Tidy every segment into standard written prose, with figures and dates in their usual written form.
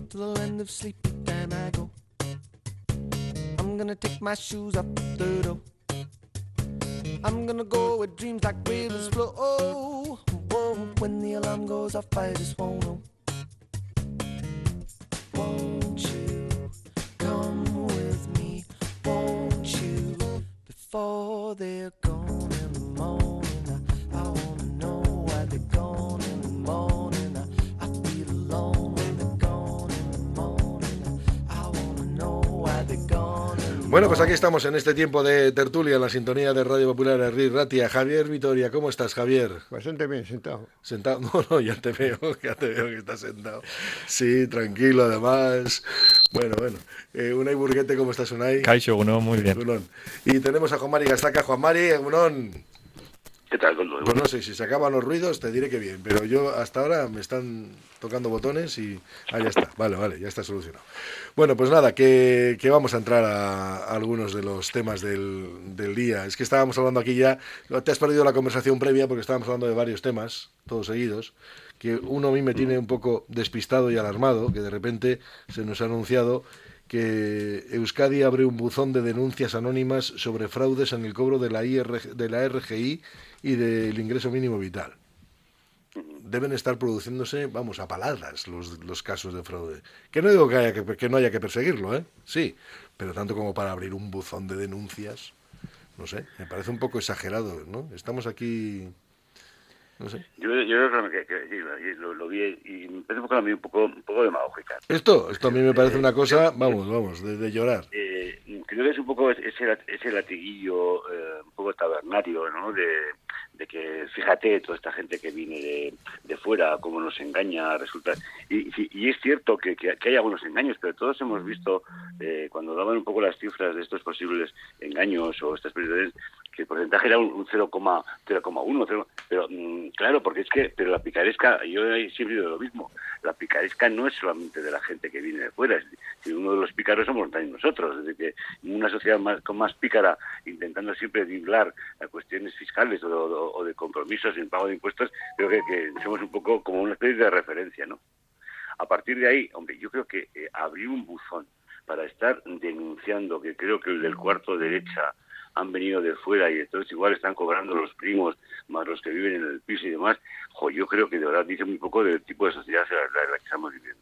to the land of sleepy time I go. I'm gonna take my shoes off the door. I'm gonna go where dreams like rivers flow. Oh, whoa, when the alarm goes off, I just won't know. Won't you come with me? Won't you? Before they're gone in the morning, I wanna know why they're gone in the morning. I feel alone when they're gone in the morning. I wanna know why they're gone in the Bueno, pues aquí estamos en este tiempo de tertulia, en la sintonía de Radio Popular Herri Ratia. Javier Vitoria, ¿cómo estás, Javier? Bastante bien, sentado. ¿Sentado? No, ya te veo que estás sentado. Sí, tranquilo, además. Bueno. Unai Burguete, ¿cómo estás, Unai? Kaixo, Egunon, muy bien. Egunon. Y tenemos a Juan Mari Gastaca. Juan Mari, Egunon. ¿Qué tal, Coldo? Pues no sé, si se acaban los ruidos te diré que bien, pero yo hasta ahora me están tocando botones y... Ah, ya está, vale, ya está solucionado. Bueno, pues nada, que vamos a entrar a algunos de los temas del día. Es que estábamos hablando aquí ya, te has perdido la conversación previa porque estábamos hablando de varios temas, todos seguidos, que uno a mí me tiene un poco despistado y alarmado, que de repente se nos ha anunciado que Euskadi abre un buzón de denuncias anónimas sobre fraudes en el cobro de la RGI y del ingreso mínimo vital. Deben estar produciéndose, vamos, a paladas los casos de fraude. Que no digo que no haya que perseguirlo, ¿eh? Sí, pero tanto como para abrir un buzón de denuncias, no sé, me parece un poco exagerado, ¿no? Estamos aquí... No sé. Yo creo que lo vi y me parece un poco demagógica. Esto a mí me parece una cosa, vamos, de llorar. Creo que es un poco ese latiguillo un poco tabernario, ¿no? De que, fíjate, toda esta gente que viene de fuera, cómo nos engaña, resulta... Y es cierto que hay algunos engaños, pero todos hemos visto, cuando daban un poco las cifras de estos posibles engaños o estas prioridades, que el porcentaje era un 0,1, pero claro, porque pero la picaresca, yo siempre digo lo mismo, la picaresca no es solamente de la gente que viene de fuera, si uno de los pícaros somos también nosotros, es decir, que una sociedad más pícara, intentando siempre driblar a cuestiones fiscales o de compromisos en pago de impuestos, creo que somos un poco como una especie de referencia, ¿no? A partir de ahí, hombre, yo creo que abrir un buzón para estar denunciando, que creo que el del cuarto derecha han venido de fuera y entonces igual están cobrando los primos más los que viven en el piso y demás, yo creo que de verdad dice muy poco del tipo de sociedad en la que estamos viviendo.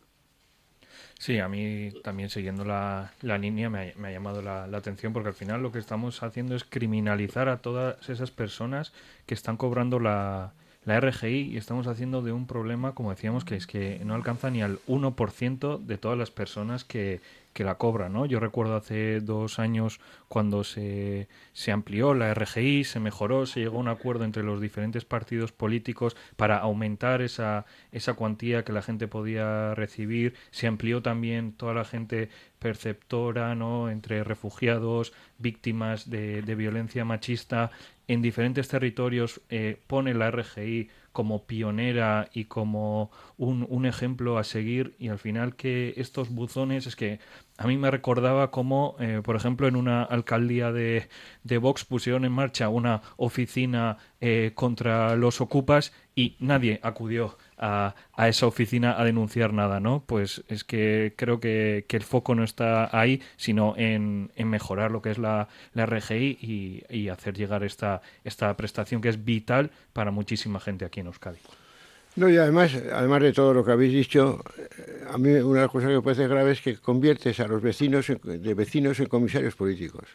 Sí, a mí también siguiendo la línea me ha llamado la atención porque al final lo que estamos haciendo es criminalizar a todas esas personas que están cobrando la RGI y estamos haciendo de un problema, como decíamos, que es que no alcanza ni al 1% de todas las personas que la cobran, ¿no? Yo recuerdo hace 2 años cuando se amplió la RGI, se mejoró, se llegó a un acuerdo entre los diferentes partidos políticos para aumentar esa cuantía que la gente podía recibir, se amplió también toda la gente perceptora, ¿no? Entre refugiados, víctimas de violencia machista, en diferentes territorios pone la RGI como pionera y como un ejemplo a seguir, y al final que estos buzones, es que a mí me recordaba como, por ejemplo, en una alcaldía de Vox pusieron en marcha una oficina contra los ocupas y nadie acudió a esa oficina a denunciar nada, ¿no? Pues es que creo que el foco no está ahí, sino en mejorar lo que es la RGI y hacer llegar esta prestación que es vital para muchísima gente aquí en Euskadi. No, y además de todo lo que habéis dicho, a mí una de las cosas que me parece grave es que conviertes a los vecinos en comisarios políticos.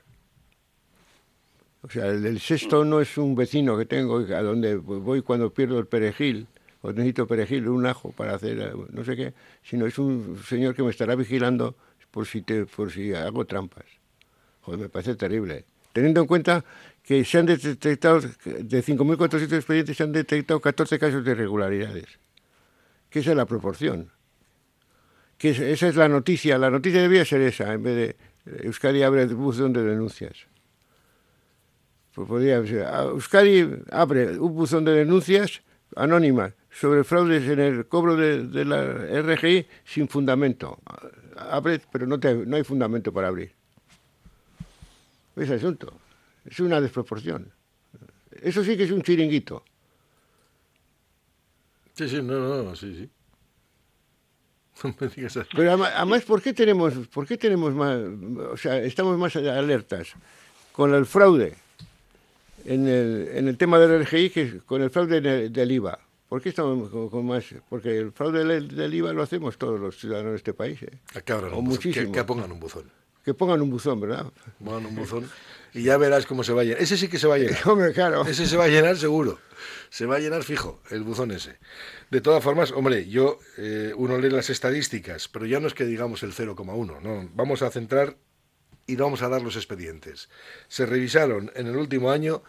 O sea, el sexto no es un vecino que tengo a donde voy cuando pierdo el perejil, o necesito perejil, un ajo para hacer no sé qué, sino es un señor que me estará vigilando por si hago trampas. Joder, me parece terrible. Teniendo en cuenta que se han detectado, de 5.400 expedientes, se han detectado 14 casos de irregularidades. Que esa es la proporción. Esa es la noticia. La noticia debía ser esa, en vez de Euskadi abre el buzón de denuncias. Pues podría ser, Euskadi abre un buzón de denuncias anónimas sobre fraudes en el cobro de la RGI sin fundamento. Abre, pero no hay fundamento para abrir. Ese asunto. Es una desproporción. Eso sí que es un chiringuito. Sí, sí. No me digas así. Pero además, ¿por qué tenemos más, o sea, estamos más alertas con el fraude en el tema del RGI que con el fraude del IVA? ¿Por qué estamos con más? Porque el fraude del IVA lo hacemos todos los ciudadanos de este país. Que abran O un buzón, muchísimo. que pongan un buzón. Que pongan un buzón, ¿verdad? Pongan un buzón y ya verás cómo se va a llenar. Ese sí que se va a llenar. Hombre, claro. Ese se va a llenar seguro. Se va a llenar fijo, el buzón ese. De todas formas, hombre, uno lee las estadísticas, pero ya no es que digamos el 0,1, no. Vamos a centrar y vamos a dar los expedientes. Se revisaron en el último año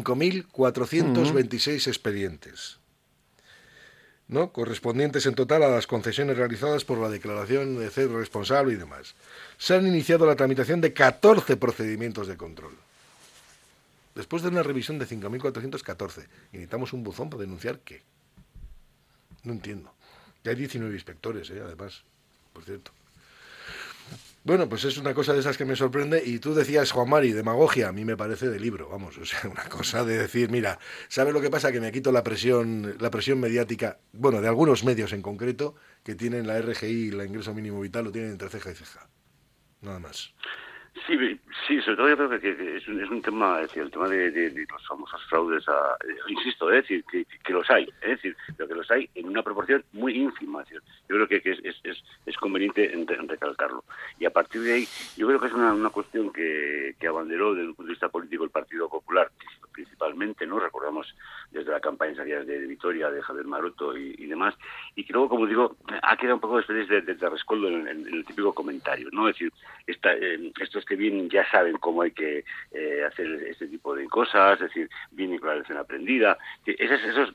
5.426 expedientes, ¿no? Correspondientes en total a las concesiones realizadas por la declaración de cero responsable y demás. Se han iniciado la tramitación de 14 procedimientos de control. Después de una revisión de 5.414, ¿y necesitamos un buzón para denunciar qué? No entiendo. Y hay 19 inspectores, además, por cierto. Bueno, pues es una cosa de esas que me sorprende. Y tú decías, Juan Mari, demagogia, a mí me parece de libro, vamos, o sea, una cosa de decir, mira, ¿sabes lo que pasa? Que me quito la presión mediática, bueno, de algunos medios en concreto, que tienen la RGI y el ingreso mínimo vital, lo tienen entre ceja y ceja. Nada más. Sí, sobre todo yo creo que es un tema, es decir, el tema de los famosos fraudes, insisto, es decir, que los hay, es decir, pero que los hay en una proporción muy ínfima, es decir, yo creo que es conveniente en recalcarlo. Y a partir de ahí, yo creo que es una cuestión que abanderó desde un punto de vista político el Partido Popular, principalmente, ¿no? Recordamos desde la campaña de Vitoria, de Javier Maroto y demás, y que luego, como digo, ha quedado un poco de rescoldo en el típico comentario, ¿no? Es decir, estos que vienen ya saben cómo hay que hacer este tipo de cosas, es decir, vienen con la lección aprendida. Esos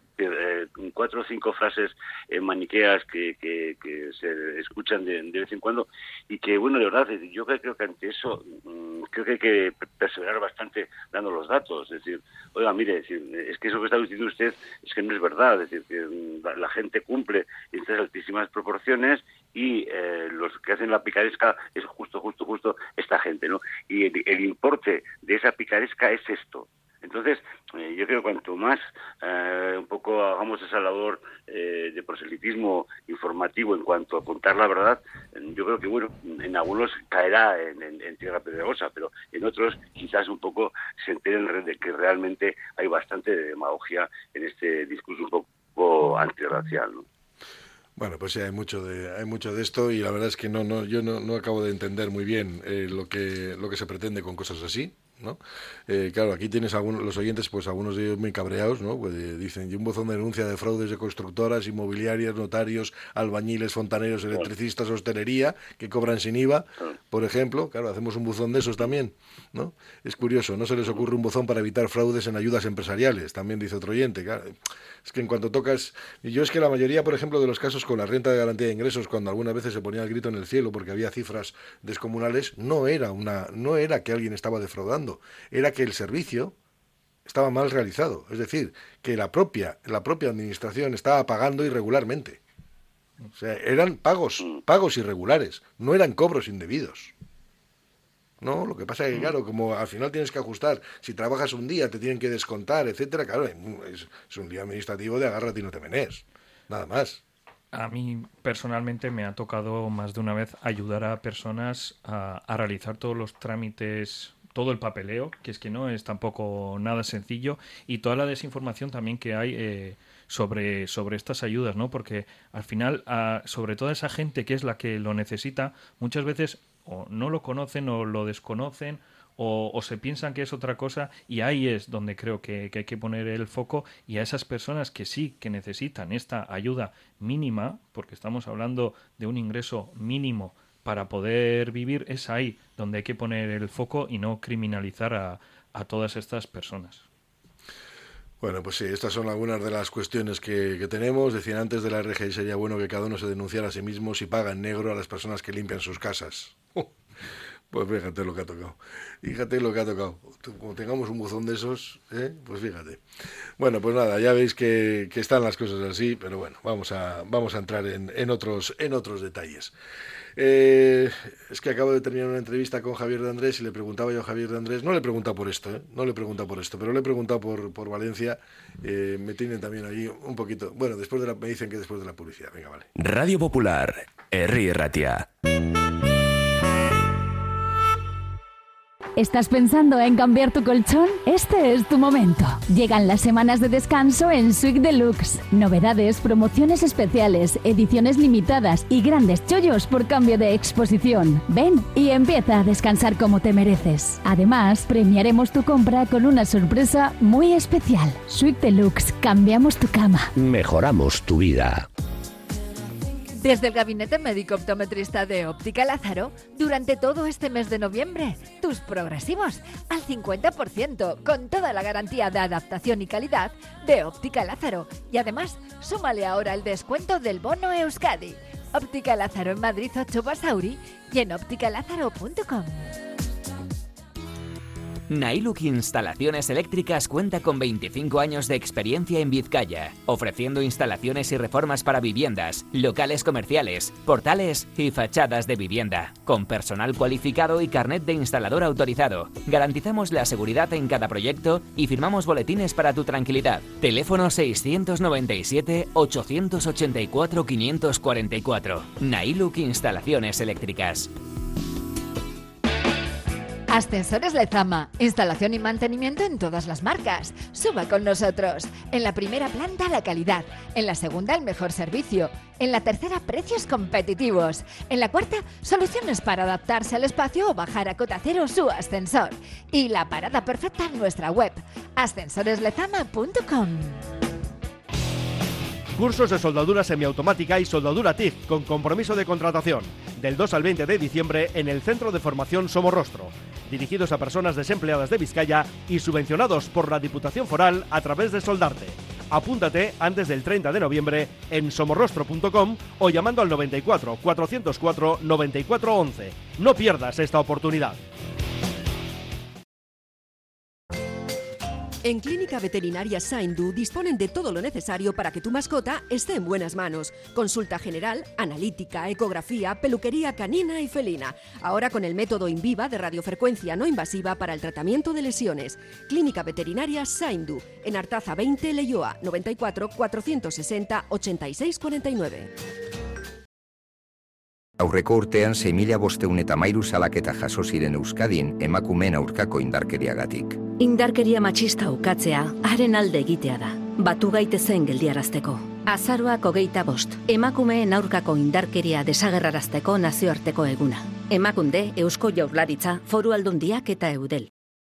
4 o 5 frases maniqueas que se escuchan de vez en cuando y que, bueno, de verdad, yo creo que ante eso creo que hay que perseverar bastante dando los datos. Es decir, oiga, mire, es que eso que está diciendo usted es que no es verdad. Es decir, que la gente cumple en estas altísimas proporciones y los que hacen la picaresca es justo esta gente, ¿no? Y el importe de esa picaresca es esto. Entonces, yo creo que cuanto más un poco hagamos esa labor de proselitismo informativo en cuanto a contar la verdad, yo creo que, bueno, en algunos caerá en tierra pedregosa, pero en otros quizás un poco se enteren de que realmente hay bastante demagogia en este discurso un poco antirracial, ¿no? Bueno, pues sí, hay mucho de esto y la verdad es que yo no acabo de entender muy bien lo que se pretende con cosas así, ¿no? Claro, aquí tienes los oyentes, pues algunos de ellos muy cabreados, ¿no? Pues dicen, y un buzón de denuncia de fraudes de constructoras, inmobiliarias, notarios, albañiles, fontaneros, electricistas, hostelería, que cobran sin IVA, por ejemplo. Claro, hacemos un buzón de esos también, ¿no? Es curioso, no se les ocurre un buzón para evitar fraudes en ayudas empresariales, también dice otro oyente. Claro, es que en cuanto tocas... Yo es que la mayoría, por ejemplo, de los casos con la renta de garantía de ingresos, cuando algunas veces se ponía el grito en el cielo porque había cifras descomunales, no era que alguien estaba defraudando, era que el servicio estaba mal realizado, es decir, que la propia administración estaba pagando irregularmente. O sea, eran pagos irregulares, no eran cobros indebidos. No, lo que pasa es que, claro, como al final tienes que ajustar, si trabajas un día te tienen que descontar, etcétera, claro, es un día administrativo de agárrate y no te menees, nada más. A mí personalmente me ha tocado más de una vez ayudar a personas a realizar todos los trámites, todo el papeleo, que es que no es tampoco nada sencillo, y toda la desinformación también que hay sobre estas ayudas, ¿no? Porque al final, sobre todo esa gente que es la que lo necesita, muchas veces o no lo conocen o lo desconocen o se piensan que es otra cosa, y ahí es donde creo que hay que poner el foco, y a esas personas que sí que necesitan esta ayuda mínima, porque estamos hablando de un ingreso mínimo para poder vivir, es ahí donde hay que poner el foco y no criminalizar a todas estas personas. Bueno, pues sí, estas son algunas de las cuestiones que tenemos. Decían antes de la RGI, sería bueno que cada uno se denunciara a sí mismo si paga en negro a las personas que limpian sus casas. Pues fíjate lo que ha tocado. Fíjate lo que ha tocado. Como tengamos un buzón de esos, pues fíjate. Bueno, pues nada, ya veis que están las cosas así, pero bueno, vamos a entrar en otros detalles. Es que acabo de terminar una entrevista con Javier de Andrés y le preguntaba yo a Javier de Andrés, no le he preguntado por esto, pero le he preguntado por Valencia. Me tienen también allí un poquito. Bueno, me dicen que después de la publicidad. Venga, vale. Radio Popular, Herri Ratia. ¿Estás pensando en cambiar tu colchón? Este es tu momento. Llegan las semanas de descanso en Suite Deluxe. Novedades, promociones especiales, ediciones limitadas y grandes chollos por cambio de exposición. Ven y empieza a descansar como te mereces. Además, premiaremos tu compra con una sorpresa muy especial. Suite Deluxe. Cambiamos tu cama. Mejoramos tu vida. Desde el Gabinete Médico Optometrista de Óptica Lázaro, durante todo este mes de noviembre, tus progresivos al 50%, con toda la garantía de adaptación y calidad de Óptica Lázaro. Y además, súmale ahora el descuento del bono Euskadi. Óptica Lázaro en Madrid 8 Basauri y en ópticalázaro.com. Nailuk Instalaciones Eléctricas cuenta con 25 años de experiencia en Vizcaya, ofreciendo instalaciones y reformas para viviendas, locales comerciales, portales y fachadas de vivienda. Con personal cualificado y carnet de instalador autorizado, garantizamos la seguridad en cada proyecto y firmamos boletines para tu tranquilidad. Teléfono 697 884 544. Nailuk Instalaciones Eléctricas. Ascensores Lezama, instalación y mantenimiento en todas las marcas. Suba con nosotros. En la primera planta la calidad, en la segunda el mejor servicio, en la tercera precios competitivos, en la cuarta soluciones para adaptarse al espacio o bajar a cota cero su ascensor. Y la parada perfecta en nuestra web, ascensoreslezama.com. Cursos de soldadura semiautomática y soldadura TIG con compromiso de contratación. Del 2 al 20 de diciembre en el Centro de Formación Somorrostro. Dirigidos a personas desempleadas de Vizcaya y subvencionados por la Diputación Foral a través de Soldarte. Apúntate antes del 30 de noviembre en somorrostro.com o llamando al 94 404 9411. No pierdas esta oportunidad. En Clínica Veterinaria Saindu disponen de todo lo necesario para que tu mascota esté en buenas manos. Consulta general, analítica, ecografía, peluquería canina y felina. Ahora con el método Inviva de radiofrecuencia no invasiva para el tratamiento de lesiones. Clínica Veterinaria Saindu, en Artaza 20, Leioa, 94 460 86 49. Aurreko urtean 6.513 salaketa jaso ziren Euskadin emakumeen aurkako indarkeriagatik. Indarkeria matxista ukatzea, haren alde egitea da. Batu gaitezen geldiarazteko. Azaroak 25, emakumeen aurkako indarkeria desagerrarazteko nazioarteko eguna. Emakunde, Eusko Jaurlaritza, Foru Aldundiak eta Eudel.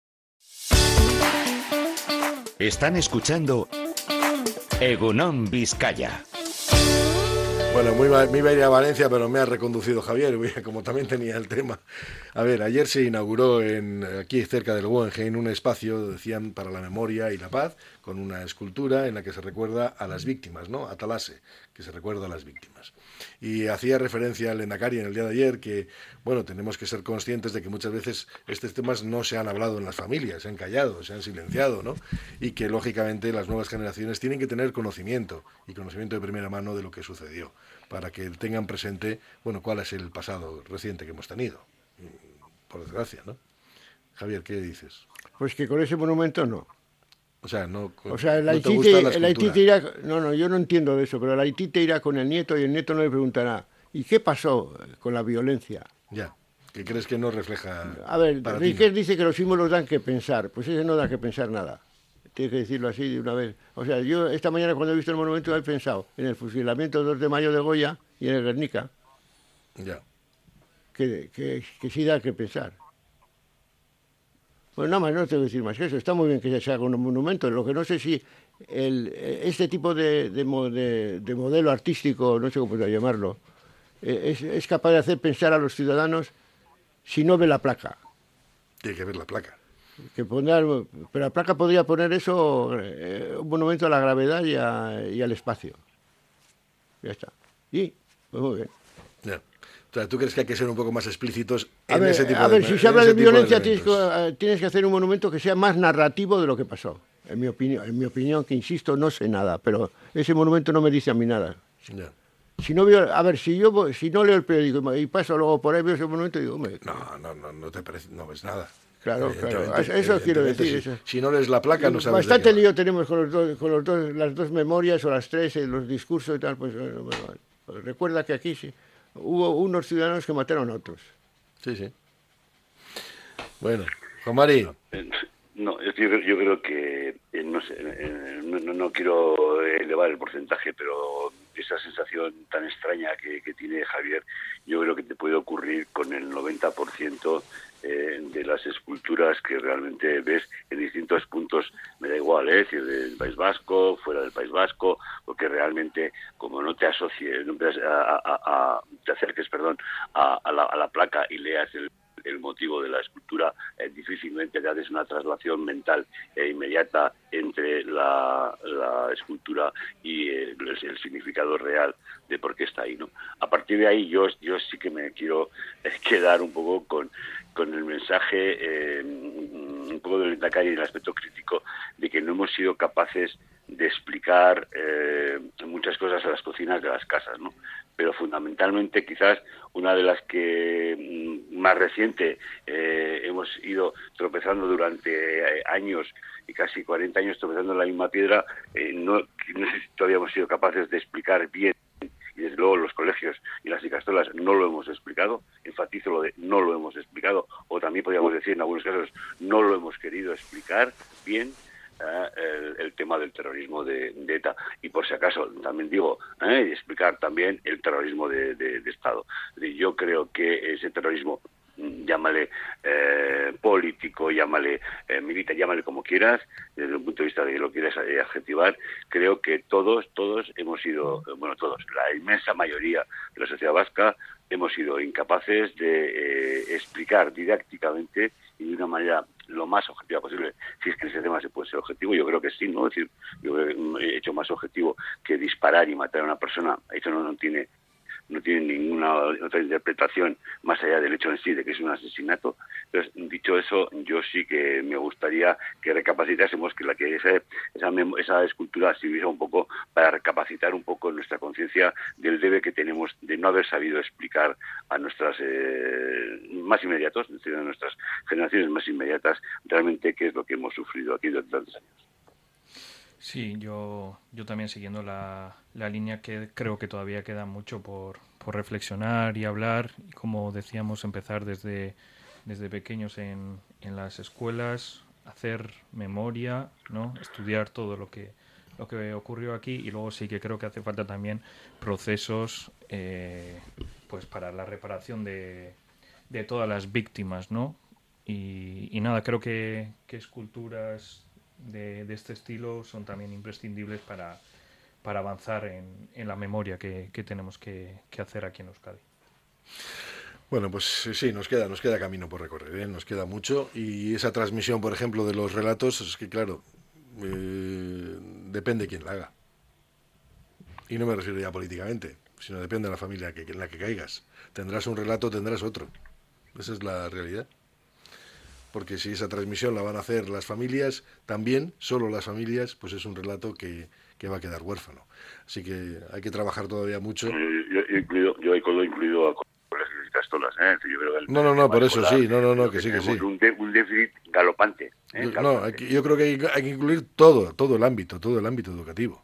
Están escuchando Egunon Vizcaya. Bueno, me iba a ir a Valencia, pero me ha reconducido Javier, como también tenía el tema. A ver, ayer se inauguró aquí cerca del Guggenheim un espacio, decían, para la memoria y la paz, con una escultura en la que se recuerda a las víctimas, ¿no? A Talase, que se recuerda a las víctimas. Y hacía referencia al Lehendakari en el día de ayer que, bueno, tenemos que ser conscientes de que muchas veces estos temas no se han hablado en las familias, se han callado, se han silenciado, ¿no? Y que, lógicamente, las nuevas generaciones tienen que tener conocimiento, y conocimiento de primera mano de lo que sucedió, para que tengan presente, bueno, cuál es el pasado reciente que hemos tenido, por desgracia, ¿no? Javier, ¿qué dices? Pues que con ese monumento no. O sea, no. O sea, el ¿no Haití, te gusta la el Haití escultura? te irá... No, yo no entiendo de eso, pero el Haití te irá con el nieto y el nieto no le preguntará, ¿y qué pasó con la violencia? Ya, que crees que no refleja... A ver, para ti, Riquet ¿no? dice que los símbolos dan que pensar, pues ese no da que pensar nada. Tienes que decirlo así de una vez. O sea, yo esta mañana cuando he visto el monumento he pensado en el fusilamiento del 2 de mayo de Goya y en el Guernica. Ya. Que sí da que pensar. Pues nada más, no tengo que decir más que eso. Está muy bien que se haga un monumento. Lo que no sé si este tipo de modelo artístico, no sé cómo podría llamarlo, es capaz de hacer pensar a los ciudadanos si no ve la placa. Tiene que ver la placa. Pero la placa podría poner eso, un monumento a la gravedad y al espacio. Ya está. Y, pues muy bien. Ya. sea, ¿tú crees que hay que ser un poco más explícitos A en ver, ese tipo a de ver, si se habla en de ese tipo violencia, elementos? tienes que hacer un monumento que sea más narrativo de lo que pasó. En mi opinión, que insisto, no sé nada, pero ese monumento no me dice a mí nada. Ya. Si no veo, a ver, si no leo el periódico y paso luego por ahí, veo ese monumento y digo, hombre, No te parece, no ves nada. claro, Evidentemente, eso quiero evidentemente, decir. Eso. Si no lees la placa, no sabes. Bastante de qué va. lío tenemos con las dos memorias o las tres, los discursos y tal. Pues recuerda que aquí sí hubo unos ciudadanos que mataron a otros. Sí. Bueno, Juan Mari. No, yo creo que, no sé, no quiero elevar el porcentaje, pero esa sensación tan extraña que tiene Javier, yo creo que te puede ocurrir con el 90% de las esculturas que realmente ves en distintos puntos, me da igual, es decir, del País Vasco, fuera del País Vasco, porque realmente, como no te asocies, no te acerques, a la placa y leas el motivo de la escultura, difícilmente te haces una traslación mental inmediata entre la escultura y el significado real de por qué está ahí, ¿no? A partir de ahí yo sí que me quiero quedar un poco con el mensaje un poco del Endacari en el aspecto crítico de que no hemos sido capaces de explicar muchas cosas a las cocinas de las casas, ¿no? Pero fundamentalmente quizás una de las que más reciente hemos ido tropezando durante años y casi 40 años tropezando en la misma piedra, no sé si todavía hemos sido capaces de explicar bien, y desde luego los colegios y las icastolas no lo hemos explicado, enfatizo lo de no lo hemos explicado, o también podríamos decir en algunos casos no lo hemos querido explicar bien, el tema del terrorismo de ETA, y por si acaso también digo explicar también el terrorismo de Estado. Yo creo que ese terrorismo, llámale político, llámale militar, llámale como quieras, desde un punto de vista de que lo quieras adjetivar, creo que todos hemos sido, la inmensa mayoría de la sociedad vasca hemos sido incapaces de explicar didácticamente y de una manera lo más objetiva posible, si es que en ese tema se puede ser objetivo. Yo creo que sí, ¿no? Es decir, yo he hecho más objetivo que disparar y matar a una persona. Eso no tiene ninguna otra interpretación más allá del hecho en sí de que es un asesinato. Entonces, dicho eso, yo sí que me gustaría que recapacitásemos, que esa escultura sirviera un poco para recapacitar un poco nuestra conciencia del debe que tenemos de no haber sabido explicar a nuestras más inmediatos, es decir, a nuestras generaciones más inmediatas, realmente qué es lo que hemos sufrido aquí durante tantos años. Sí, yo también siguiendo la línea, que creo que todavía queda mucho por reflexionar y hablar, y como decíamos, empezar desde pequeños en las escuelas, hacer memoria, ¿no? Estudiar todo lo que ocurrió aquí, y luego sí que creo que hace falta también procesos pues para la reparación de todas las víctimas, ¿no? Y nada, creo que esculturas de este estilo son también imprescindibles para avanzar en la memoria que tenemos que hacer aquí en Euskadi. Bueno, pues sí, nos queda camino por recorrer, nos queda mucho, y esa transmisión, por ejemplo, de los relatos, es que claro, depende quién la haga. Y no me refiero ya políticamente, sino depende de la familia en la que caigas. Tendrás un relato, tendrás otro. Esa es la realidad. Porque si esa transmisión la van a hacer las familias, también, solo las familias, pues es un relato que va a quedar huérfano. Así que hay que trabajar todavía mucho. Yo he incluido a colegios y castolas, yo creo que No, por eso sí, que sí. Un déficit galopante. Yo creo que hay que incluir todo el ámbito educativo.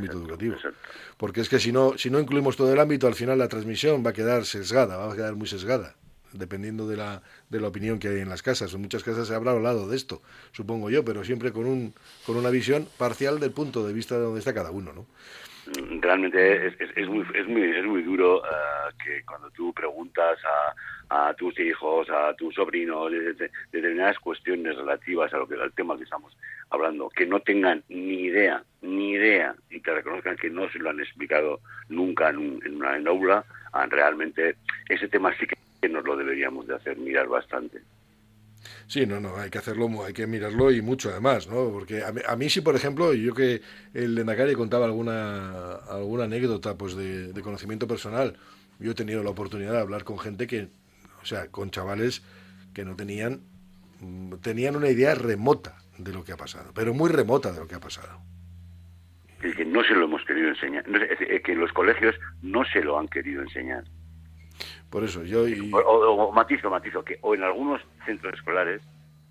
Porque es que si no incluimos todo el ámbito, al final la transmisión va a quedar sesgada, va a quedar muy sesgada, dependiendo de la opinión que hay en las casas. En muchas casas se habrá hablado de esto, supongo yo, pero siempre con una visión parcial del punto de vista de donde está cada uno, ¿no? Realmente es muy duro que cuando tú preguntas a tus hijos, a tus sobrinos, de determinadas cuestiones relativas al tema que estamos hablando, que no tengan ni idea, y que reconozcan que no se lo han explicado nunca en una aula, realmente ese tema sí que nos lo deberíamos de hacer mirar bastante. Sí, no, hay que hacerlo, hay que mirarlo, y mucho además, ¿no? Porque a mí sí, por ejemplo, yo que el Endacari contaba alguna anécdota pues de conocimiento personal Yo he tenido la oportunidad de hablar con gente con chavales que no tenían una idea remota de lo que ha pasado, pero muy remota de lo que ha pasado. Es que no se lo hemos querido enseñar, que los colegios no se lo han querido enseñar. Por eso yo... O matizo, que o en algunos centros escolares,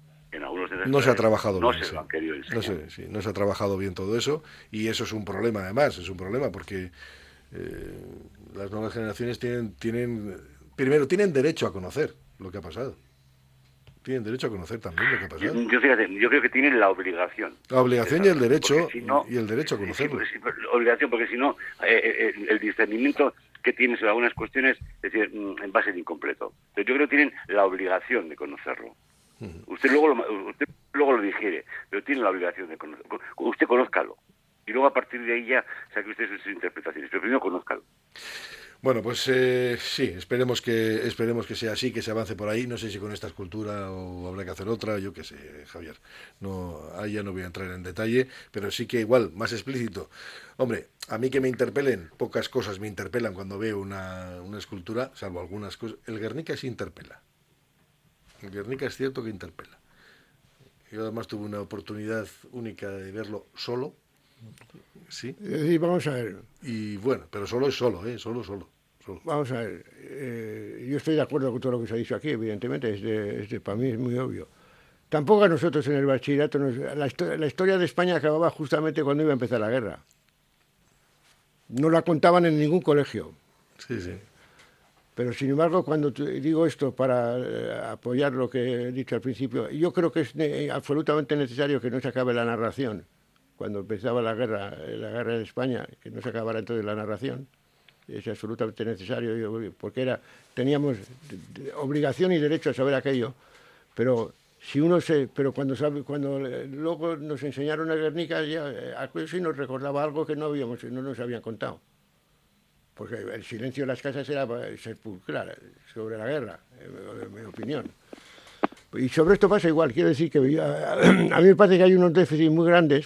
no se ha trabajado no bien, se lo han querido enseñar. No se ha trabajado bien todo eso, y eso es un problema, además, es un problema porque las nuevas generaciones tienen derecho a conocer lo que ha pasado. Tienen derecho a conocer también lo que ha pasado. Yo creo que tienen la obligación. La obligación y el derecho, y el derecho a conocerlo. Obligación, porque si no, el discernimiento que tiene sobre algunas cuestiones, es decir, va a ser incompleto. Pero yo creo que tienen la obligación de conocerlo. Usted luego lo digiere, pero tiene la obligación de conocerlo. Usted conózcalo. Y luego a partir de ahí ya saque usted sus interpretaciones. Pero primero conózcalo. Bueno, pues sí, esperemos que sea así, que se avance por ahí. No sé si con esta escultura o habrá que hacer otra, yo qué sé, Javier. Ahí ya no voy a entrar en detalle, pero sí que igual, más explícito. Hombre, a mí que me interpelen, pocas cosas me interpelan cuando veo una escultura, salvo algunas cosas. El Guernica sí interpela. El Guernica es cierto que interpela. Yo además tuve una oportunidad única de verlo solo. Sí. Y vamos a ver. Y bueno, pero solo es solo. Vamos a ver. Yo estoy de acuerdo con todo lo que se ha dicho aquí, evidentemente. Para mí es muy obvio. Tampoco a nosotros en el bachillerato. La historia de España acababa justamente cuando iba a empezar la guerra. No la contaban en ningún colegio. Sí, sí. Pero sin embargo, cuando digo esto para apoyar lo que he dicho al principio, yo creo que es absolutamente necesario que no se acabe la narración. Cuando empezaba la guerra en España, que no se acabara entonces la narración, es absolutamente necesario, porque teníamos obligación y derecho a saber aquello, pero cuando luego nos enseñaron a Guernica, ya aquello sí nos recordaba algo que no nos habían contado, porque el silencio de las casas era sepulcral sobre la guerra, en mi opinión. Y sobre esto pasa igual, quiero decir que a mí me parece que hay unos déficits muy grandes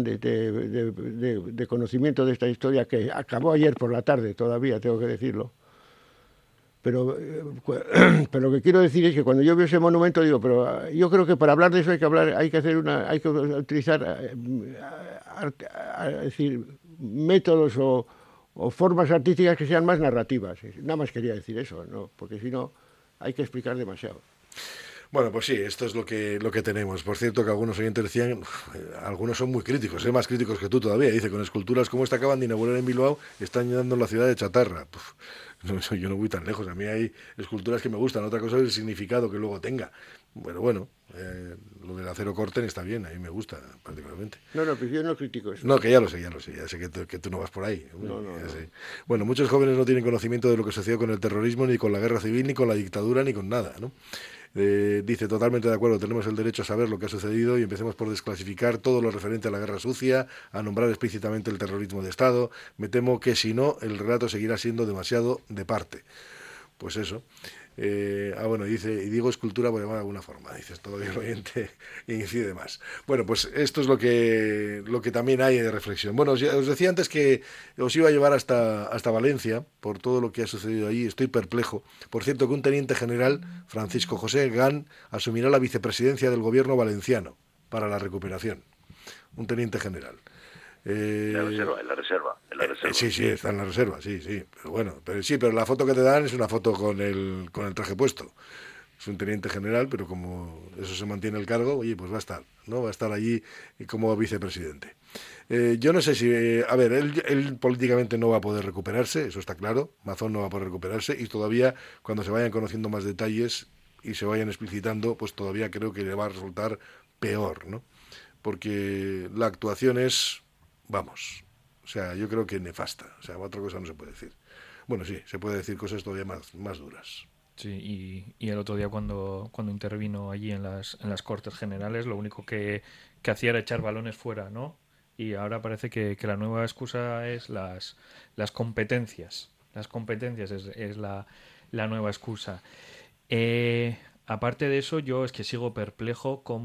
de conocimiento de esta historia, que acabó ayer por la tarde, todavía tengo que decirlo. Pero lo que quiero decir es que cuando yo veo ese monumento digo, pero yo creo que para hablar de eso hay que utilizar decir, métodos o formas artísticas que sean más narrativas. Nada más quería decir eso, ¿no? Porque si no hay que explicar demasiado. Bueno, pues sí, esto es lo que tenemos. Por cierto, que algunos oyentes decían, algunos son muy críticos, más críticos que tú todavía. Dice, con esculturas como esta acaban de inaugurar en Bilbao, están llenando la ciudad de chatarra. Yo no voy tan lejos. A mí hay esculturas que me gustan. Otra cosa es el significado que luego tenga. Bueno, lo del acero corten está bien, a mí me gusta particularmente. No, pero yo no critico eso. No, que ya lo sé que tú no vas por ahí. No. Bueno, muchos jóvenes no tienen conocimiento de lo que sucedió con el terrorismo, ni con la guerra civil, ni con la dictadura, ni con nada, ¿no? Dice, totalmente de acuerdo, tenemos el derecho a saber lo que ha sucedido y empecemos por desclasificar todo lo referente a la guerra sucia, a nombrar explícitamente el terrorismo de Estado. Me temo que si no, el relato seguirá siendo demasiado de parte. Pues eso. Bueno, dice, y digo escultura por llamar de alguna forma, dices, todavía el oyente incide más. Bueno, pues esto es lo que también hay de reflexión. Bueno, os decía antes que os iba a llevar hasta Valencia por todo lo que ha sucedido allí. Estoy perplejo. Por cierto, que un teniente general, Francisco José Gán, asumirá la vicepresidencia del gobierno valenciano para la recuperación. Un teniente general. En la reserva. Sí, está en la reserva, sí. Pero bueno, pero la foto que te dan es una foto con el traje puesto. Es un teniente general, pero como eso se mantiene el cargo, oye, pues va a estar allí como vicepresidente. Yo no sé si, él políticamente no va a poder recuperarse, eso está claro. Mazón no va a poder recuperarse, y todavía cuando se vayan conociendo más detalles y se vayan explicitando, pues todavía creo que le va a resultar peor, ¿no? Porque la actuación es, yo creo que nefasta. Otra cosa no se puede decir. Bueno, sí, se puede decir cosas todavía más duras. Sí, y el otro día cuando intervino allí en las Cortes Generales, lo único que hacía era echar balones fuera, ¿no? Y ahora parece que la nueva excusa es las competencias. Las competencias es la nueva excusa. Aparte de eso, yo es que sigo perplejo cómo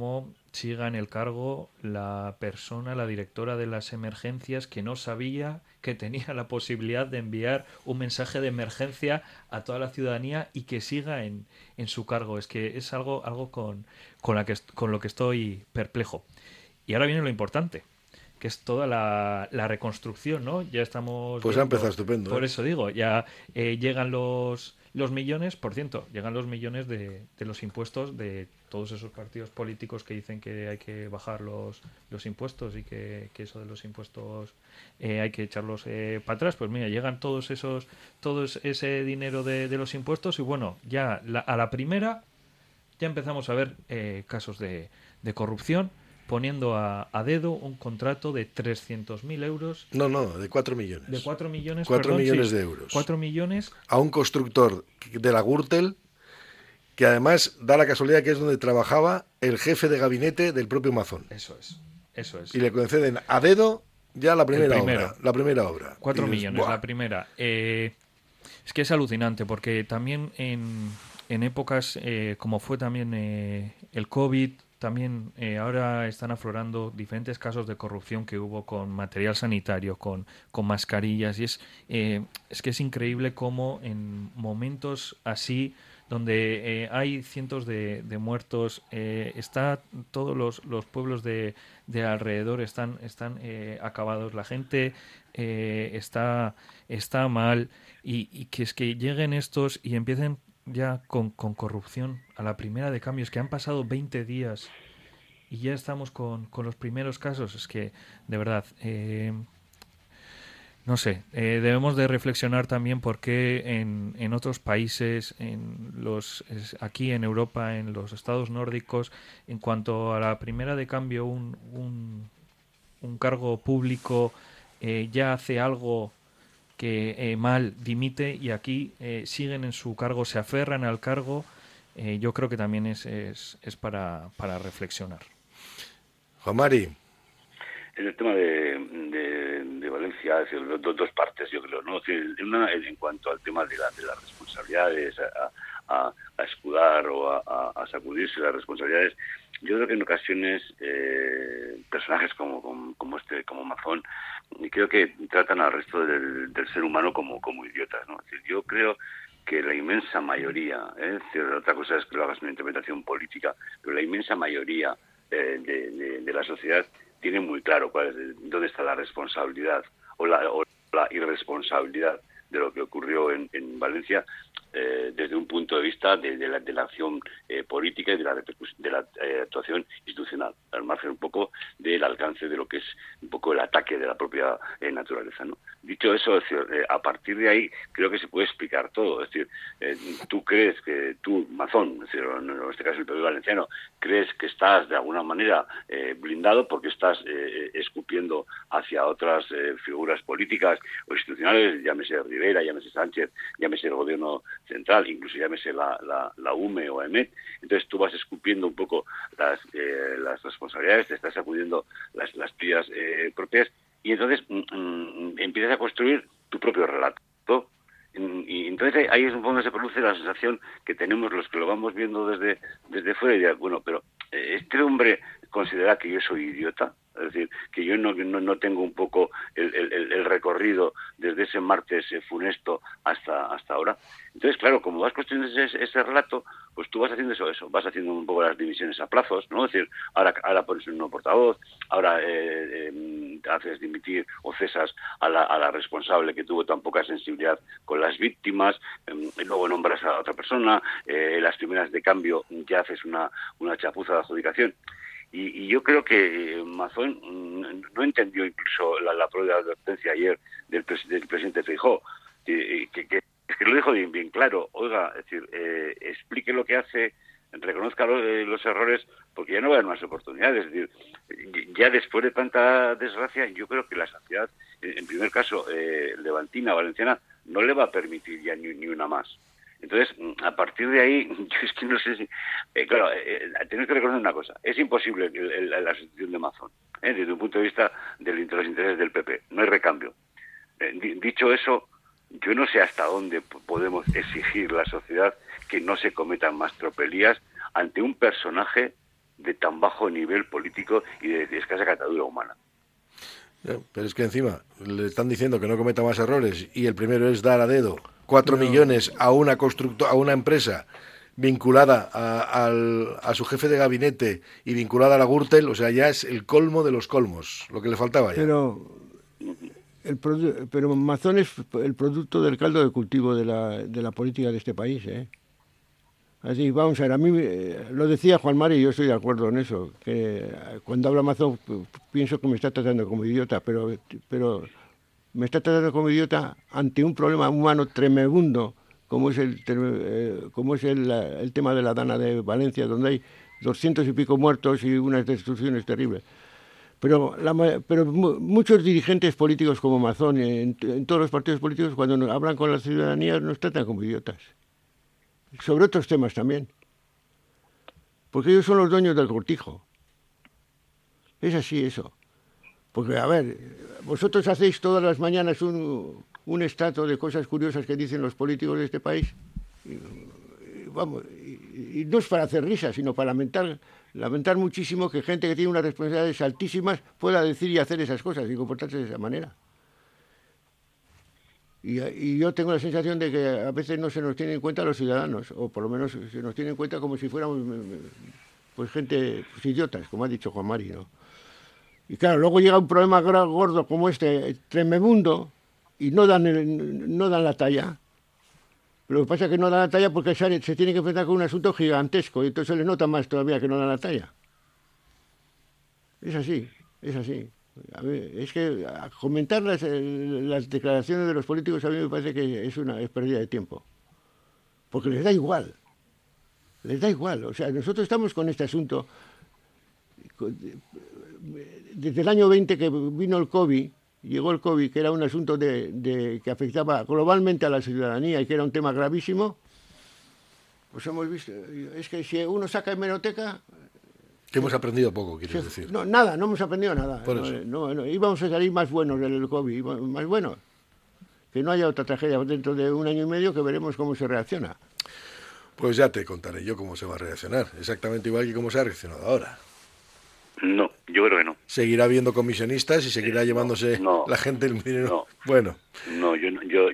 siga en el cargo la persona, la directora de las emergencias, que no sabía que tenía la posibilidad de enviar un mensaje de emergencia a toda la ciudadanía y que siga en su cargo. Es que es algo con lo que estoy perplejo. Y ahora viene lo importante, que es toda la reconstrucción, ¿no? Ya estamos... Pues ha empezado estupendo. Por eso digo, ya llegan los millones, por ciento, llegan los millones de los impuestos de todos esos partidos políticos que dicen que hay que bajar los impuestos y que eso de los impuestos hay que echarlos para atrás. Pues mira, llegan todo ese dinero de los impuestos y bueno, ya a la primera ya empezamos a ver casos de corrupción, poniendo a dedo un contrato de 300.000 euros. No, de 4 millones. De 4 millones, 4 millones de euros. 4 millones. A un constructor de la Gürtel, que además da la casualidad que es donde trabajaba el jefe de gabinete del propio Mazón. Eso es. Y le conceden a dedo ya la primera obra. 4 millones, la primera. Es que es alucinante, porque también en épocas como fue también el COVID, también ahora están aflorando diferentes casos de corrupción que hubo con material sanitario, con mascarillas, y es que es increíble cómo en momentos así, donde hay cientos de muertos, todos los pueblos de alrededor están acabados, la gente está mal, y que es que lleguen estos y empiecen ya con corrupción a la primera de cambio. Es que han pasado 20 días y ya estamos con los primeros casos. Es que, de verdad, no sé, debemos de reflexionar también por qué en otros países, aquí en Europa, en los estados nórdicos, en cuanto a la primera de cambio, un cargo público ya hace algo que mal, dimite, y aquí siguen en su cargo, se aferran al cargo. Yo creo que también es para reflexionar. Juan Mari. En el tema de Valencia, es decir, dos partes, yo creo, ¿no? Una, en cuanto al tema de las responsabilidades, a escudar o a sacudirse las responsabilidades, yo creo que en ocasiones personajes como Mazón, creo que tratan al resto del ser humano como idiotas, ¿no? Es decir, yo creo que la inmensa mayoría, otra cosa es que lo hagas una interpretación política, pero la inmensa mayoría de la sociedad tiene muy claro dónde está la responsabilidad o la irresponsabilidad de lo que ocurrió en Valencia, desde un punto de vista de la acción política y de la actuación institucional, al margen un poco del alcance de lo que es un poco el ataque de la propia naturaleza, ¿no? Dicho eso, es decir, a partir de ahí creo que se puede explicar todo. Es decir, tú crees que Mazón, es decir, en este caso el PP valenciano, crees que estás de alguna manera blindado porque estás escupiendo hacia otras figuras políticas o institucionales, llámese Rivera, llámese Sánchez, llámese el gobierno central, incluso llámese la UME o EMET. Entonces tú vas escupiendo un poco las responsabilidades, te estás sacudiendo las tías propias, y entonces empiezas a construir tu propio relato. Y entonces ahí es donde se produce la sensación que tenemos los que lo vamos viendo desde fuera, y bueno, pero este hombre considera que yo soy idiota. Es decir, que yo no tengo un poco el recorrido desde ese martes funesto hasta ahora. Entonces, claro, como vas construyendo ese relato, pues tú vas haciendo eso, vas haciendo un poco las divisiones a plazos, ¿no? Es decir, ahora pones un nuevo portavoz, ahora haces dimitir o cesas a la responsable que tuvo tan poca sensibilidad con las víctimas, luego nombras a otra persona, las primeras de cambio ya haces una chapuza de adjudicación. Y yo creo que Mazón no entendió incluso la prueba de advertencia ayer del presidente Feijóo, que lo dijo bien claro. Oiga, es decir, explique lo que hace, reconozca los errores, porque ya no va a haber más oportunidades. Es decir, ya después de tanta desgracia, yo creo que la sociedad, en primer caso, levantina, valenciana, no le va a permitir ya ni una más. Entonces, a partir de ahí, yo es que no sé si... claro, tenemos que reconocer una cosa. Es imposible la sustitución de Mazón, desde un punto de vista de los intereses del PP. No hay recambio. Dicho eso, yo no sé hasta dónde podemos exigir la sociedad que no se cometan más tropelías ante un personaje de tan bajo nivel político y de escasa catadura humana. Pero es que encima le están diciendo que no cometa más errores y el primero es dar a dedo 4 millones a una a una empresa vinculada a su jefe de gabinete y vinculada a la Gürtel. O sea, ya es el colmo de los colmos, lo que le faltaba ya. Pero Mazón es el producto del caldo de cultivo de la política de este país, ¿eh? Así, vamos a ver, a mí lo decía Juan Mari y yo estoy de acuerdo en eso, que cuando habla Mazón pienso que me está tratando como idiota, pero me está tratando como idiota ante un problema humano tremebundo, como es el tema de la Dana de Valencia, donde hay 200 y pico muertos y unas destrucciones terribles. Pero muchos dirigentes políticos como Mazón, en todos los partidos políticos, cuando hablan con la ciudadanía, nos tratan como idiotas. Sobre otros temas también. Porque ellos son los dueños del cortijo. Es así eso. Porque, a ver, vosotros hacéis todas las mañanas un estrato de cosas curiosas que dicen los políticos de este país. Y no es para hacer risa, sino para lamentar muchísimo que gente que tiene unas responsabilidades altísimas pueda decir y hacer esas cosas y comportarse de esa manera. Y yo tengo la sensación de que a veces no se nos tiene en cuenta los ciudadanos, o por lo menos se nos tiene en cuenta como si fuéramos pues gente idiotas, como ha dicho Juan Mari, ¿no? Y claro, luego llega un problema gordo como este, tremebundo, y no dan la talla. Lo que pasa es que no dan la talla porque se tiene que enfrentar con un asunto gigantesco, y entonces les nota más todavía que no dan la talla. Es así, es así. A ver, es que comentar las declaraciones de los políticos a mí me parece que es pérdida de tiempo. Porque les da igual. Les da igual. O sea, nosotros estamos con este asunto. Desde el año 20 que vino el COVID, llegó el COVID, que era un asunto que afectaba globalmente a la ciudadanía y que era un tema gravísimo, pues hemos visto. Es que si uno saca hemeroteca... Que hemos aprendido poco, quieres decir. No, nada, no hemos aprendido nada. Por eso. No, íbamos a salir más buenos del COVID, más buenos. Que no haya otra tragedia dentro de 1 año y medio, que veremos cómo se reacciona. Pues ya te contaré yo cómo se va a reaccionar. Exactamente igual que cómo se ha reaccionado ahora. No, yo creo que no. Seguirá habiendo comisionistas y seguirá llevándose la gente el dinero. No. Bueno. No, yo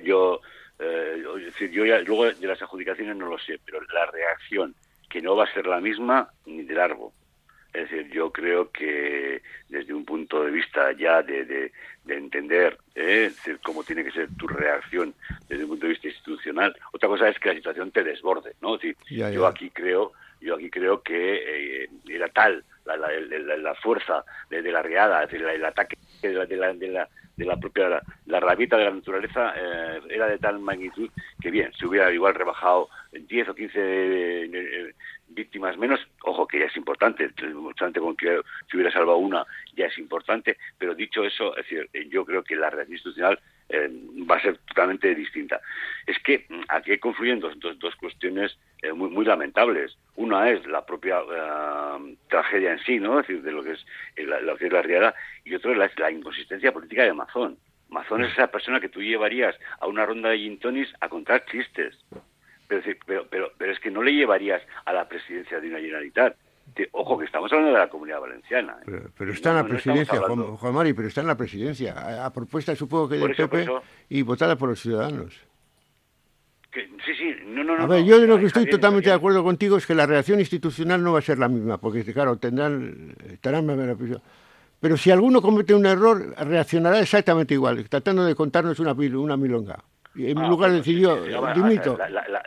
ya luego de las adjudicaciones no lo sé, pero la reacción que no va a ser la misma ni de largo. Es decir, yo creo que desde un punto de vista ya de entender cómo tiene que ser tu reacción desde un punto de vista institucional, otra cosa es que la situación te desborde, ¿no? Es decir, yo aquí creo que era tal la fuerza de la riada, es decir, el ataque de la propia la rabieta de la naturaleza era de tal magnitud que bien, se hubiera igual rebajado 10 o 15 víctimas menos, ojo que ya es importante, con que se hubiera salvado una ya es importante, pero dicho eso, es decir, yo creo que la reacción institucional va a ser totalmente distinta. Es que aquí confluyen dos cuestiones muy, muy lamentables. Una es la propia tragedia en sí, ¿no? Es decir, de lo que es la riada, y otra es la inconsistencia política de Mazón. Mazón es esa persona que tú llevarías a una ronda de gin tonics a contar chistes. Pero es que no le llevarías a la presidencia de una Generalitat. Ojo, que estamos hablando de la Comunidad Valenciana. Pero está en la presidencia, Juan Mari, pero está en la presidencia. A propuesta, supongo que del PP y votada por los ciudadanos. Sí, no. A ver, yo de lo que estoy totalmente de acuerdo contigo es que la reacción institucional no va a ser la misma, porque, claro, estarán en la prisión. Pero si alguno comete un error, reaccionará exactamente igual, tratando de contarnos una milonga. Y en lugar de decir yo, dimito.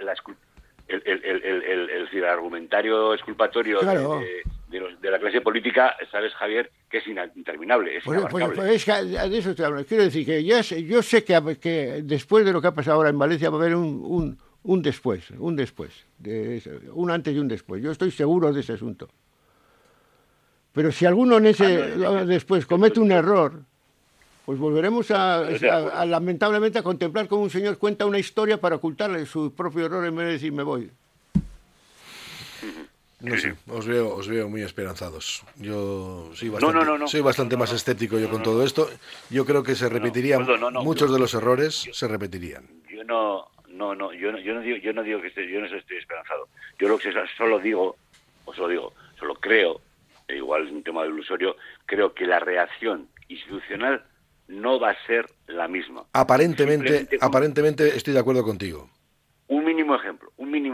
El argumentario exculpatorio claro. de la clase política, sabes, Javier, que es interminable, es inabarcable. Pues es que de eso estoy hablando. Quiero decir que yo sé que después de lo que ha pasado ahora en Valencia va a haber un después, un antes y un después. Yo estoy seguro de ese asunto. Pero si alguno en ese después comete un error, pues volveremos lamentablemente a contemplar cómo un señor cuenta una historia para ocultarle su propio error en vez de decir me voy. No sé, os veo muy esperanzados. Yo soy bastante más escéptico con todo esto. Yo creo que se repetirían muchos de los errores, se repetirían. Yo no digo que yo no estoy esperanzado. Yo solo creo igual es un tema de ilusorio, creo que la reacción institucional no va a ser la misma. Aparentemente estoy de acuerdo contigo. Un mínimo ejemplo.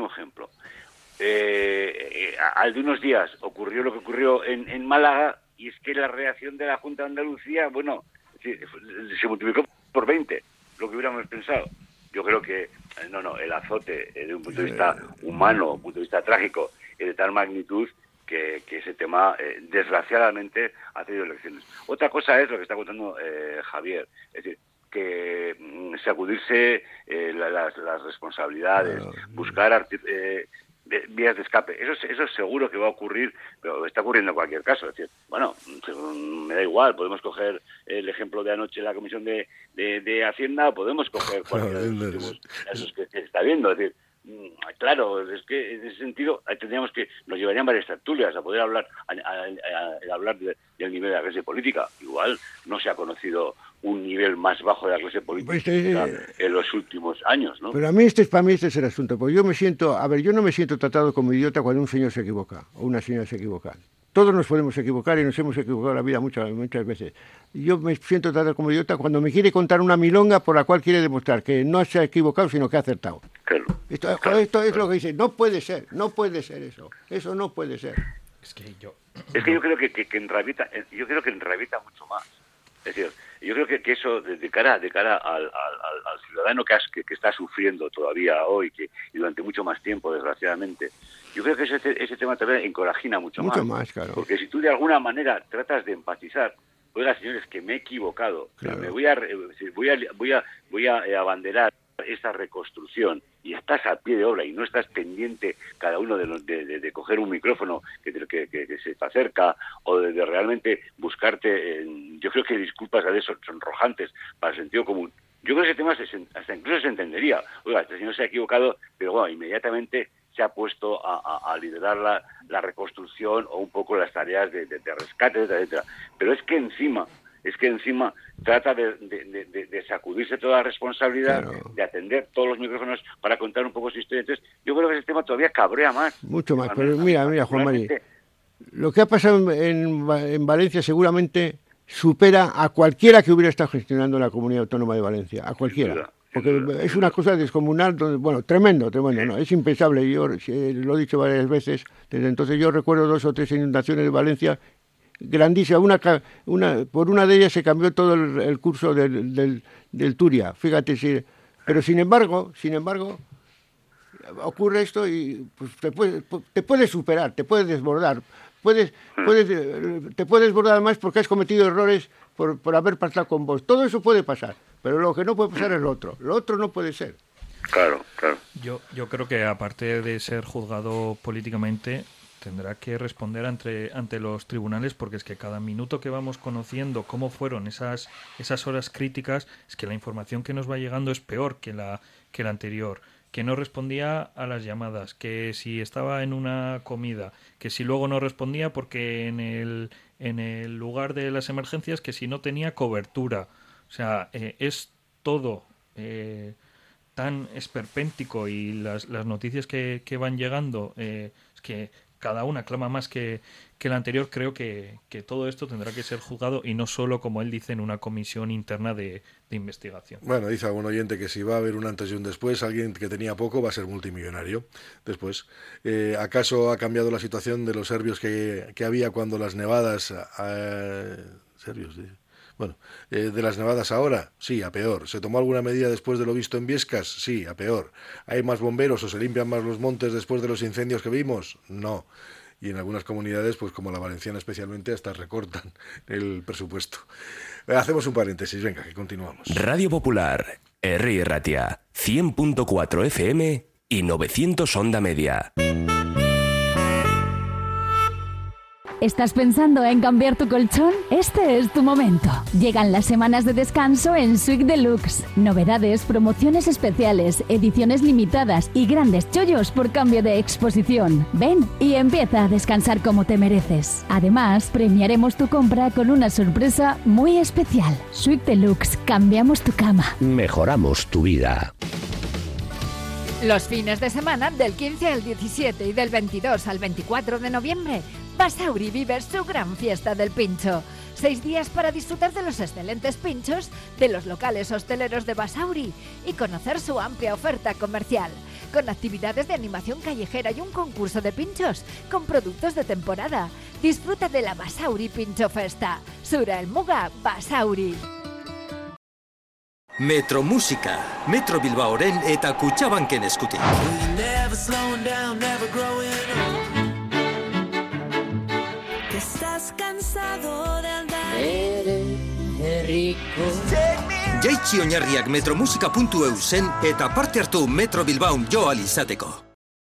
Al de unos días ocurrió lo que ocurrió en Málaga, y es que la reacción de la Junta de Andalucía, bueno, se multiplicó por 20, lo que hubiéramos pensado. Yo creo que, el azote de un punto de vista humano, un punto de vista trágico, es de tal magnitud que ese tema, desgraciadamente, ha tenido elecciones. Otra cosa es lo que está contando Javier, es decir, que sacudirse las responsabilidades, buscar vías de escape. Eso seguro que va a ocurrir, pero está ocurriendo en cualquier caso. Es decir, bueno, me da igual, podemos coger el ejemplo de anoche en la Comisión de Hacienda, podemos coger cualquiera de los últimos casos que se está viendo. Es decir, claro, es que en ese sentido nos llevarían varias tertulias a poder hablar del nivel de la clase política. Igual no se ha conocido un nivel más bajo de la clase política en los últimos años, ¿no? Pero para mí este es el asunto, porque yo no me siento tratado como idiota cuando un señor se equivoca o una señora se equivoca. Todos nos podemos equivocar y nos hemos equivocado en la vida muchas veces. Yo me siento tratado como idiota cuando me quiere contar una milonga por la cual quiere demostrar que no se ha equivocado, sino que ha acertado. Claro. Esto es lo que dice. No puede ser eso. Eso no puede ser. Es que yo creo que enrabieta mucho más. Es decir, yo creo que eso de cara al ciudadano que está sufriendo todavía hoy y durante mucho más tiempo, desgraciadamente, yo creo que ese tema también encorajina mucho más. Claro. Porque si tú de alguna manera tratas de empatizar, oiga, señores, que me he equivocado, claro, me voy a abanderar esa reconstrucción, y estás a pie de obra y no estás pendiente cada uno de coger un micrófono que se te acerca, o de realmente buscarte, yo creo que disculpas a veces sonrojantes para el sentido común. Yo creo que ese tema hasta incluso se entendería. Oiga, este señor se ha equivocado, pero bueno, inmediatamente se ha puesto a liderar la reconstrucción o un poco las tareas de rescate, etcétera. Pero es que encima trata de sacudirse toda la responsabilidad, claro, de atender todos los micrófonos para contar un poco su historia. Entonces, yo creo que ese tema todavía cabrea más. Mucho más, pero mira, Juan Mari, lo que ha pasado en Valencia seguramente supera a cualquiera que hubiera estado gestionando la Comunidad Autónoma de Valencia, a cualquiera. Porque es una cosa descomunal, tremendo, ¿no? Es impensable. Yo lo he dicho varias veces, desde entonces yo recuerdo 2 o 3 inundaciones de Valencia grandísima, por una de ellas se cambió todo el curso del Turia, fíjate, pero sin embargo ocurre esto y pues, te puedes superar, te puedes desbordar, te puedes desbordar más porque has cometido errores por haber pactado con vos. Todo eso puede pasar, pero lo que no puede pasar es lo otro no puede ser. Claro. Yo creo que aparte de ser juzgado políticamente, tendrá que responder ante los tribunales, porque es que cada minuto que vamos conociendo cómo fueron esas horas críticas, es que la información que nos va llegando es peor que la anterior, que no respondía a las llamadas, que si estaba en una comida, que si luego no respondía porque en el lugar de las emergencias, que si no tenía cobertura. O sea, es todo tan esperpéntico, y las noticias que van llegando, es que cada una clama más que la anterior. Creo que todo esto tendrá que ser juzgado, y no solo, como él dice, en una comisión interna de investigación. Bueno, dice algún oyente que si va a haber un antes y un después, alguien que tenía poco va a ser multimillonario después. ¿Acaso ha cambiado la situación de los serbios que había cuando las nevadas... serbios, dice. Bueno, de las nevadas ahora, sí, a peor. ¿Se tomó alguna medida después de lo visto en Viescas? Sí, a peor. ¿Hay más bomberos o se limpian más los montes después de los incendios que vimos? No. Y en algunas comunidades, pues como la valenciana especialmente, hasta recortan el presupuesto. Hacemos un paréntesis, venga, que continuamos. Radio Popular, Herri Ratia, 100.4 FM y 900 onda media. ¿Estás pensando en cambiar tu colchón? Este es tu momento. Llegan las semanas de descanso en Suite Deluxe. Novedades, promociones especiales, ediciones limitadas y grandes chollos por cambio de exposición. Ven y empieza a descansar como te mereces. Además, premiaremos tu compra con una sorpresa muy especial. Suite Deluxe, cambiamos tu cama. Mejoramos tu vida. Los fines de semana del 15 al 17 y del 22 al 24 de noviembre, Basauri vive su gran fiesta del pincho. 6 días para disfrutar de los excelentes pinchos de los locales hosteleros de Basauri y conocer su amplia oferta comercial, con actividades de animación callejera y un concurso de pinchos con productos de temporada. Disfruta de la Basauri Pincho Festa. Sura el Muga Basauri. Metro Música, Metro Bilbaoren eta Kutxabanken eskutik. Estás cansado de andar. Jaitsi oinarriak metromusika.eu zen eta parte hartu Metro Bilbaon jo ahal izateko.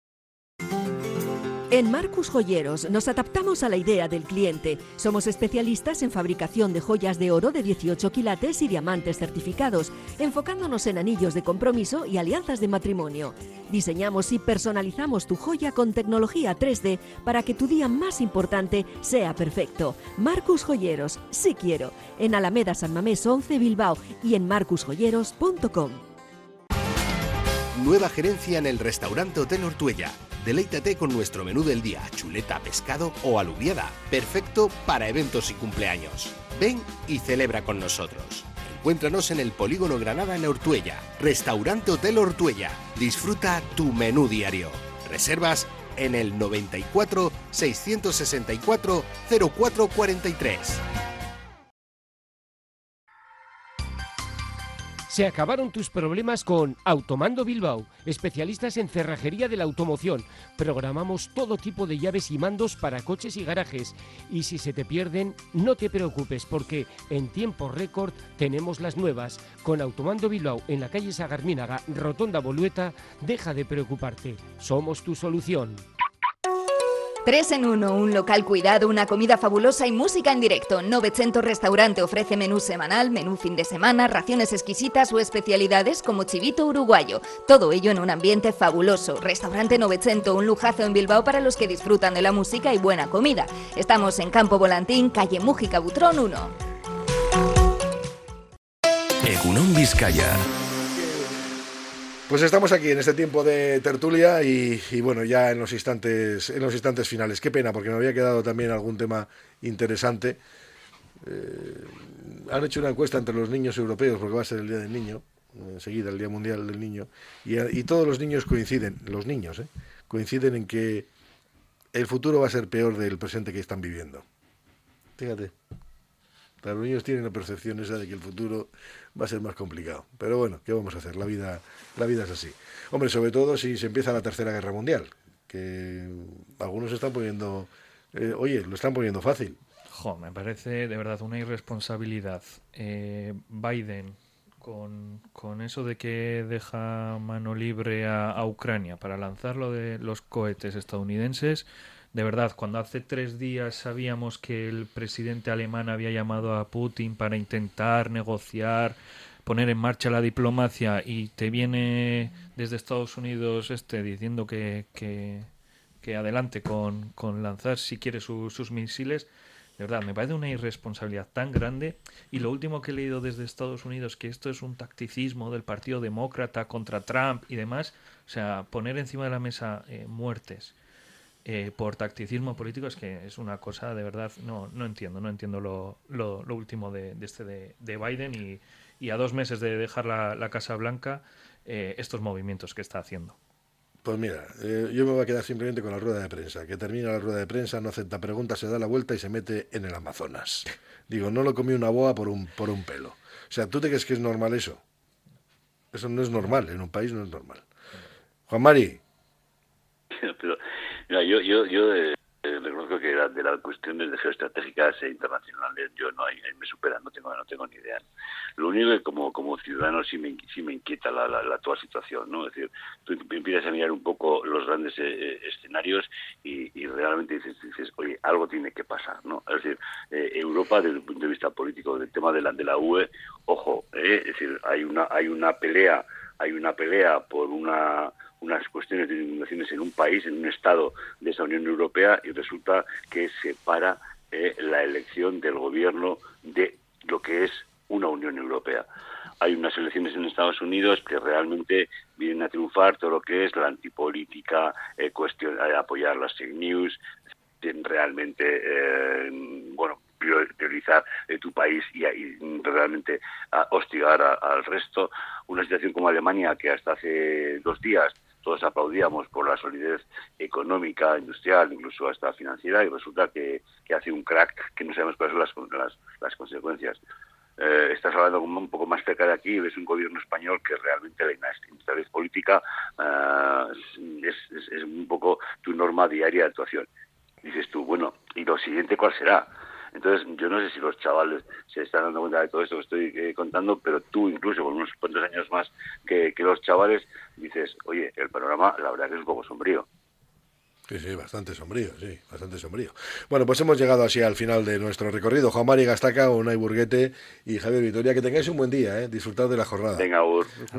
En Marcus Joyeros nos adaptamos a la idea del cliente. Somos especialistas en fabricación de joyas de oro de 18 quilates y diamantes certificados, enfocándonos en anillos de compromiso y alianzas de matrimonio. Diseñamos y personalizamos tu joya con tecnología 3D para que tu día más importante sea perfecto. Marcus Joyeros, sí quiero. En Alameda San Mamés 11 Bilbao y en marcusjoyeros.com. Nueva gerencia en el restaurante Hotel Ortuella. Deleítate con nuestro menú del día, chuleta, pescado o alubiada, perfecto para eventos y cumpleaños. Ven y celebra con nosotros. Encuéntranos en el Polígono Granada en Ortuella. Restaurante Hotel Ortuella. Disfruta tu menú diario. Reservas en el 94 664 0443. Se acabaron tus problemas con Automando Bilbao, especialistas en cerrajería de la automoción. Programamos todo tipo de llaves y mandos para coches y garajes. Y si se te pierden, no te preocupes porque en tiempo récord tenemos las nuevas. Con Automando Bilbao en la calle Sagarminaga, Rotonda Bolueta, deja de preocuparte. Somos tu solución. 3 en 1, un local cuidado, una comida fabulosa y música en directo. 900 Restaurante ofrece menú semanal, menú fin de semana, raciones exquisitas o especialidades como chivito uruguayo. Todo ello en un ambiente fabuloso. Restaurante 900, un lujazo en Bilbao para los que disfrutan de la música y buena comida. Estamos en Campo Volantín, calle Mújica Butrón 1. Egunon Vizcaya. Pues estamos aquí en este tiempo de tertulia y bueno, ya en los instantes finales. Qué pena, porque me había quedado también algún tema interesante. Han hecho una encuesta entre los niños europeos, porque va a ser el Día del Niño, enseguida el Día Mundial del Niño, y todos los niños coinciden en que el futuro va a ser peor del presente que están viviendo. Fíjate. Los niños tienen la percepción esa de que el futuro va a ser más complicado. Pero bueno, ¿qué vamos a hacer? La vida es así. Hombre, sobre todo si se empieza la Tercera Guerra Mundial, que algunos están poniendo... lo están poniendo fácil. Me parece de verdad una irresponsabilidad. Biden, con eso de que deja mano libre a Ucrania para lanzar lo de los cohetes estadounidenses... De verdad, cuando hace 3 días sabíamos que el presidente alemán había llamado a Putin para intentar negociar, poner en marcha la diplomacia y te viene desde Estados Unidos diciendo que adelante con lanzar si quiere sus misiles, de verdad, me parece una irresponsabilidad tan grande. Y lo último que he leído desde Estados Unidos, que esto es un tacticismo del Partido Demócrata contra Trump y demás, o sea, poner encima de la mesa muertes por tacticismo político es que es una cosa de verdad, no entiendo lo último de Biden y a 2 meses de dejar la Casa Blanca estos movimientos que está haciendo. Pues mira, yo me voy a quedar simplemente con la rueda de prensa, que termina la rueda de prensa, no acepta preguntas, se da la vuelta y se mete en el Amazonas. Digo, no lo comió una boa por un pelo. O sea, ¿tú te crees que es normal eso? Eso no es normal, en un país no es normal. Juan Mari. Pero, mira, yo reconozco que de las cuestiones geoestratégicas e internacionales yo ahí me superan, no tengo ni idea. Lo único que como ciudadano sí me inquieta la toda situación, ¿no? Es decir, tú empiezas a mirar un poco los grandes escenarios y realmente dices, oye, algo tiene que pasar, ¿no? Es decir, Europa desde el punto de vista político, del tema de la UE, ojo, es decir, hay una pelea por unas cuestiones de inundaciones en un país, en un estado de esa Unión Europea, y resulta que se para la elección del gobierno de lo que es una Unión Europea. Hay unas elecciones en Estados Unidos que realmente vienen a triunfar todo lo que es la antipolítica, apoyar las fake news. realmente, priorizar tu país y realmente hostigar al resto. Una situación como Alemania, que hasta hace 2 días todos aplaudíamos por la solidez económica, industrial, incluso hasta financiera, y resulta que hace un crack que no sabemos cuáles son las consecuencias. Estás hablando un poco más cerca de aquí y ves un gobierno español que realmente la inestabilidad política es un poco tu norma diaria de actuación. Dices tú, bueno, ¿y lo siguiente cuál será? Entonces, yo no sé si los chavales se están dando cuenta de todo esto que estoy contando, pero tú, incluso con unos cuantos años más que los chavales, dices, oye, el panorama, la verdad que es un poco sombrío. Sí, bastante sombrío, sí, bastante sombrío. Bueno, pues hemos llegado así al final de nuestro recorrido. Juan Mari Gastaca, Unai Burguete y Javier Vitoria, que tengáis un buen día, disfrutad de la jornada. Venga, Ur.